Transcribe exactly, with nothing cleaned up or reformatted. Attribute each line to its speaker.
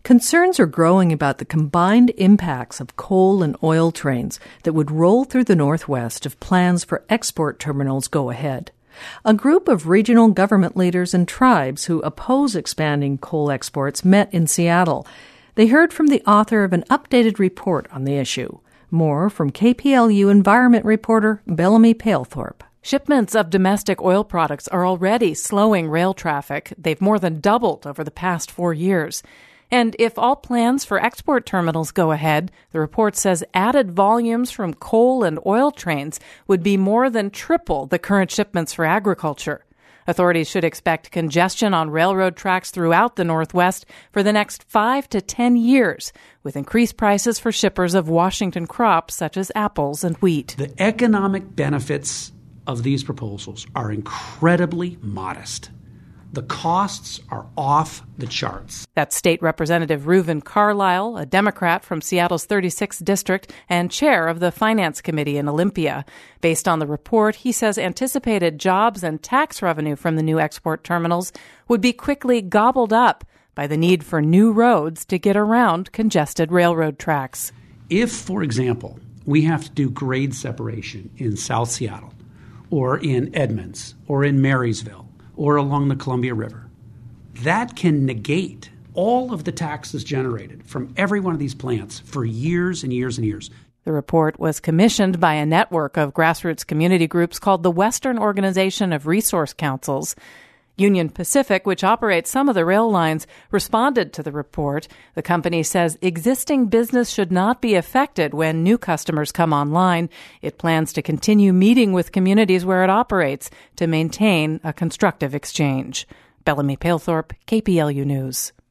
Speaker 1: Concerns are growing about the combined impacts of coal and oil trains that would roll through the Northwest if plans for export terminals go ahead. A group of regional government leaders and tribes who oppose expanding coal exports met in Seattle. They heard from the author of an updated report on the issue. More from K P L U environment reporter Bellamy Palethorpe.
Speaker 2: Shipments of domestic oil products are already slowing rail traffic. They've more than doubled over the past four years. And if all plans for export terminals go ahead, the report says added volumes from coal and oil trains would be more than triple the current shipments for agriculture. Authorities should expect congestion on railroad tracks throughout the Northwest for the next five to ten years, with increased prices for shippers of Washington crops such as apples and wheat.
Speaker 3: The economic benefits of these proposals are incredibly modest. The costs are off the charts.
Speaker 2: That's State Representative Reuven Carlisle, a Democrat from Seattle's thirty-sixth District and chair of the Finance Committee in Olympia. Based on the report, he says anticipated jobs and tax revenue from the new export terminals would be quickly gobbled up by the need for new roads to get around congested railroad tracks.
Speaker 3: If, for example, we have to do grade separation in South Seattle, or in Edmonds, or in Marysville, or along the Columbia River, that can negate all of the taxes generated from every one of these plants for years and years and years.
Speaker 2: The report was commissioned by a network of grassroots community groups called the Western Organization of Resource Councils. Union Pacific, which operates some of the rail lines, responded to the report. The company says existing business should not be affected when new customers come online. It plans to continue meeting with communities where it operates to maintain a constructive exchange. Bellamy Palethorpe, K P L U News.